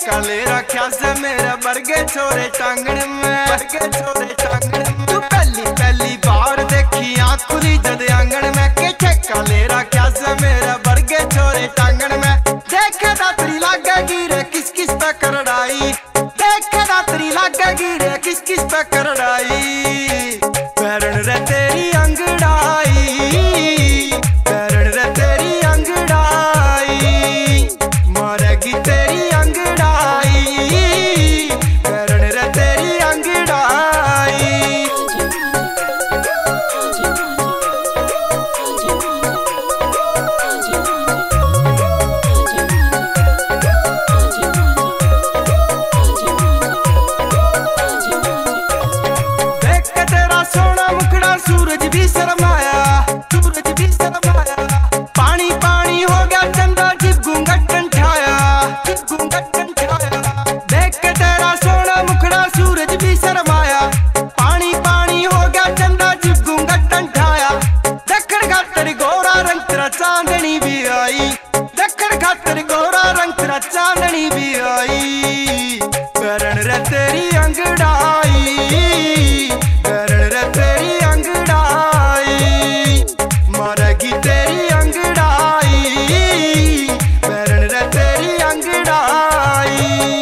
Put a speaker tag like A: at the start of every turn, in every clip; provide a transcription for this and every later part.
A: ठेका ले रखा से मेरे बरगे छोरे टांगण में, तू पहली पहली बार देखी आँख खुली जद आंगन में के ठेका ले रखा से मेरे बरगे छोरे टांगण में। देखे दातरी लागेगी रे किस किस पे करड़ाई, देखे दातरी लागेगी रे किस किस पे करड़ाई। पैरण रे तेरी अंगड़ाई, पैरण रे तेरी अंगड़ाई, मारेगी तेरी अंगड़ाई, पैरण रे तेरी अंगड़ाई। सूरज भी शर्माया, सूरज भी शर्माया, पानी पानी हो गया चंदा जिब घूंघट कंठाया, जिब घूंघट कंठाया। देख के तेरा सोना मुखड़ा सूरज भी शर्माया, पानी पानी हो गया चंदा जिब घूंघट कंठाया। दखन खातर गोरा रंग तेरा चांदनी भी आई, दखन खातर गोरा रंग तेरा चांदनी भी आई। पैरण रे तेरी अंगड़ाई, पैरण रे तेरी अंगड़ाई, मारेगी तेरी अंगड़ाई, पैरण रे तेरी अंगड़ाई।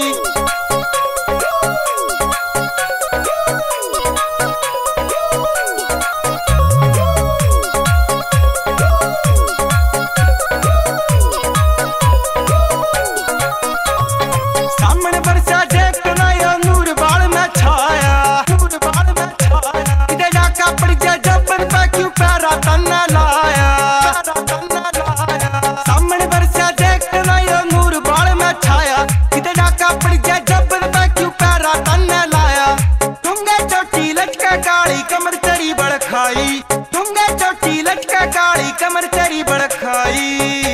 A: सामने बरसा देख नया नूर बाल में छाया, नूर बाल में छाया। इधर डाका पड़ जा जबर पे क्यों पैरा तन्ना लाया, तन्ना लाया। सामने बरसा देख नया नूर बाल में छाया, इधर डाका पड़ जा जबर पे क्यों पैरा तन्ना लाया। डूंगे चोटी लटके काली कमर तेरी बड़खाई, डूंगे चोटी लटके काली कमर तेरी बड़खाई।